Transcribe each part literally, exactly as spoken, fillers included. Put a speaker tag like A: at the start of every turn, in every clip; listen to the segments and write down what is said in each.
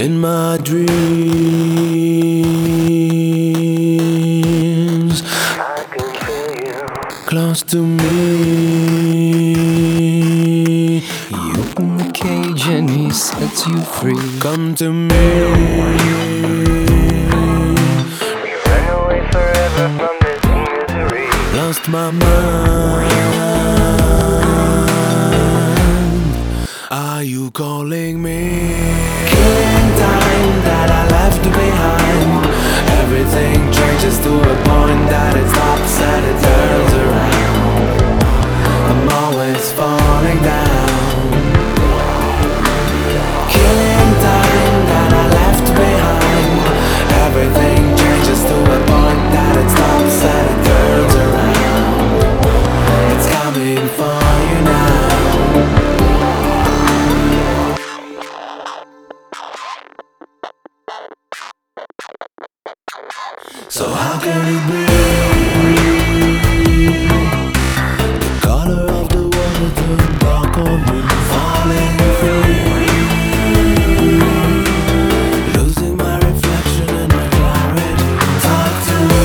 A: In my dreams, I can feel you close to me.
B: You open the cage and he sets you free.
A: Come to me.
C: We ran away forever from this misery.
A: Lost my mind. Are you calling me? Killing time that I left behind. Everything changes to a point that it stops and it turns around. I'm always falling down. Killing time that I left behind. Everything changes to a point that it stops and it turns around. It's coming for you now. So how can it be? The color of the water turned dark on me, falling free, losing my reflection and my clarity. Talk to me.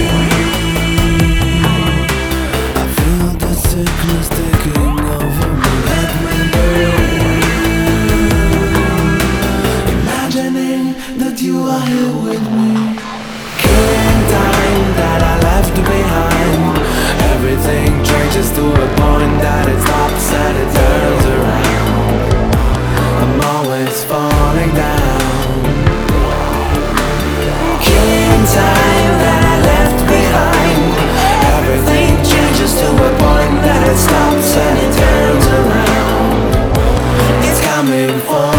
A: I feel the sickness taking over me. Let me breathe, imagining that you are here with me. Time that I left behind. Everything changes to a point that it stops and it turns around. I'm always falling down. Killing time that I left behind. Everything changes to a point that it stops and it turns around. It's coming for